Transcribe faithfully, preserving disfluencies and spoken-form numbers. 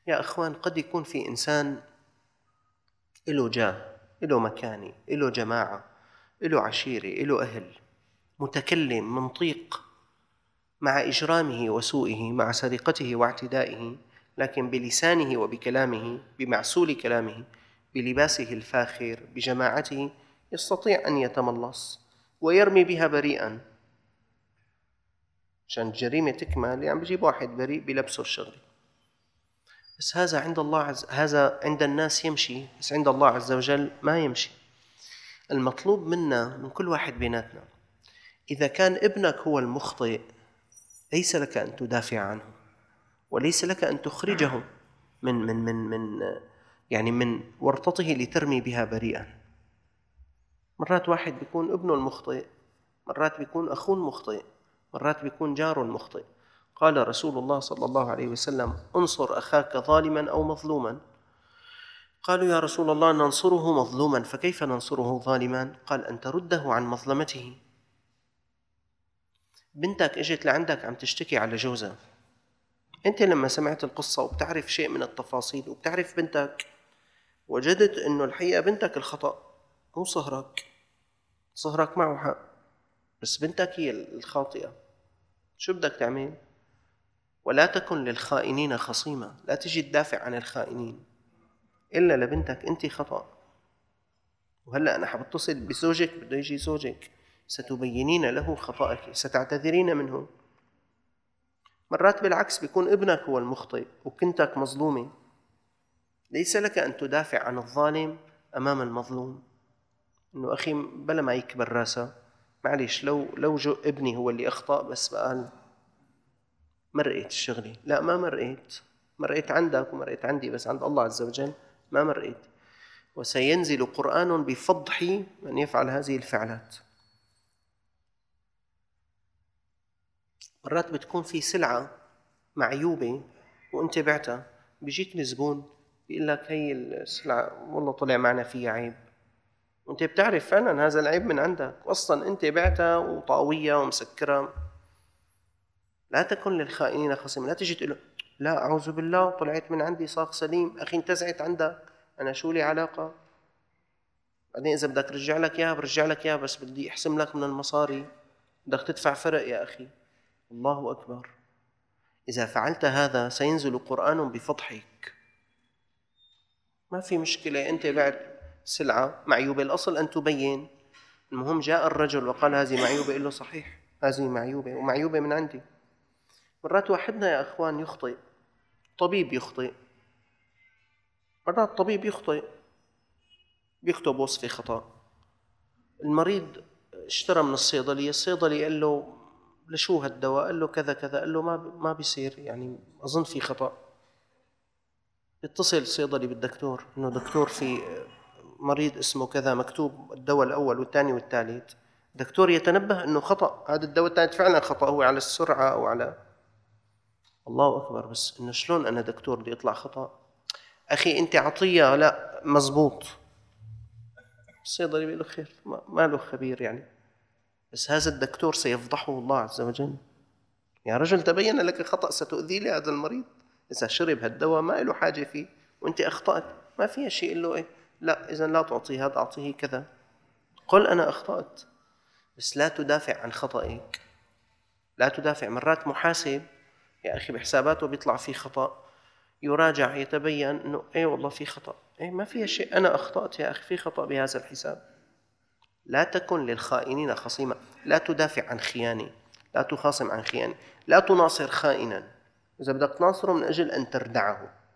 يا أخوان، قد يكون في إنسان له جاه، له مكانة، له جماعة، له عشيرة، له أهل، متكلم منطيق مع إجرامه وسوءه، مع سرقته واعتدائه، لكن بلسانه وبكلامه، بمعسول كلامه، بلباسه الفاخر، بجماعته، يستطيع أن يتملص ويرمي بها بريئا. عشان الجريمة تكمل يعني بجيب واحد بريء بلبسه الشغل. بس هذا عند الله عز... هذا عند الناس يمشي، بس عند الله عز وجل ما يمشي. المطلوب منا من كل واحد بيناتنا، إذا كان ابنك هو المخطئ ليس لك أن تدافع عنه، وليس لك أن تخرجه من من من من يعني من ورطته لترمي بها بريئا. مرات واحد بيكون ابنه المخطئ، مرات بيكون أخوه المخطئ، مرات بيكون جاره المخطئ. قال رسول الله صلى الله عليه وسلم: انصر أخاك ظالما أو مظلوما. قالوا: يا رسول الله، ننصره مظلوما، فكيف ننصره ظالما؟ قال: أن ترده عن مظلمته. بنتك اجت لعندك عم تشتكي على جوزها، أنت لما سمعت القصة وبتعرف شيء من التفاصيل وبتعرف بنتك، وجدت أنه الحقيقة بنتك الخطأ، مو صهرك. صهرك معه حق، بس بنتك هي الخاطئة. شو بدك تعمل؟ ولا تكن للخائنين خصيما، لا تجي تدافع عن الخائنين إلا لبنتك أنت خطأ. وهلأ أنا حبتصل بزوجك، بده يجي زوجك، ستبينين له خطأك، ستعتذرين منه. مرات بالعكس بيكون ابنك هو المخطئ وكنتك مظلومة، ليس لك أن تدافع عن الظالم أمام المظلوم. إنه أخي بلا ما يكبر راسه، معليش، لو لو جو ابني هو اللي أخطأ بس قال مرقت الشغلة، لا ما مرقت، مرقت عندك ومرقت عندي، بس عند الله عز وجل ما مرقت. وسينزل قرآن بفضح من يفعل هذه الفعلات. مرات بتكون في سلعة معيوبة وانت بعتها، بيجيك الزبون بيقول لك هي السلعة والله طلع معنا فيها عيب، وانت بتعرف فعلا هذا العيب من عندك، واصلا انت بعتها وطاوية ومسكرة. لا تكن للخائنين خصيما، لا تجي تقول لا أعوذ بالله طلعت من عندي صاغ سليم، أخي انتزعت عندك، أنا شو لي علاقة؟ بعدين إذا بدك رجع لك إياها برجع لك إياها، بس بدي أحسم لك من المصاري، بدك تدفع فرق يا أخي. الله أكبر. إذا فعلت هذا سينزل قرآن بفضحك. ما في مشكلة، أنت بعت سلعة معيوبة، الأصل أن تبين. المهم جاء الرجل وقال هذه معيوبة، قل له صحيح هذه معيوبة ومعيوبة من عندي. مرات واحدنا يا أخوان يخطئ، طبيب يخطئ، مرات طبيب يخطئ، بيكتب وصفة خطأ، المريض اشترى من الصيدلية، الصيدلي قال له لشو هالدواء؟ قال له كذا كذا، قال له ما ما بيصير، يعني أظن في خطأ. يتصل الصيدلي بالدكتور، إنه دكتور في مريض اسمه كذا مكتوب الدواء الأول والثاني والثالث. دكتور يتنبه إنه خطأ، هذا الدواء الثالث فعلا خطأ، هو على السرعة أو على الله أكبر. بس إنه شلون أنا دكتور بدي يطلع خطأ؟ أخي أنت عطية لا مزبوط. الصيدلي بيقول له خير، ما له خبير يعني، بس هذا الدكتور سيفضحه الله عز وجل. يا رجل تبين لك خطأ، ستؤذي لي هذا المريض. إذا شرب هالدواء ما له حاجة فيه وأنت أخطأت، ما فيها شيء إلا إيه، لا إذا لا تعطيه هذا أعطيه كذا. قل أنا أخطأت، بس لا تدافع عن خطأك، لا تدافع. مرات محاسب يا أخي بحساباته بيطلع فيه خطأ، يراجع يتبين أنه إيه والله في خطأ، إيه ما فيها شيء، أنا أخطأت يا أخي، في خطأ بهذا الحساب. لا تكن للخائنين خصيما، لا تدافع عن خيانة، لا تخاصم عن خيانة، لا تناصر خائنا. إذا بدك تناصره من أجل أن تردعه،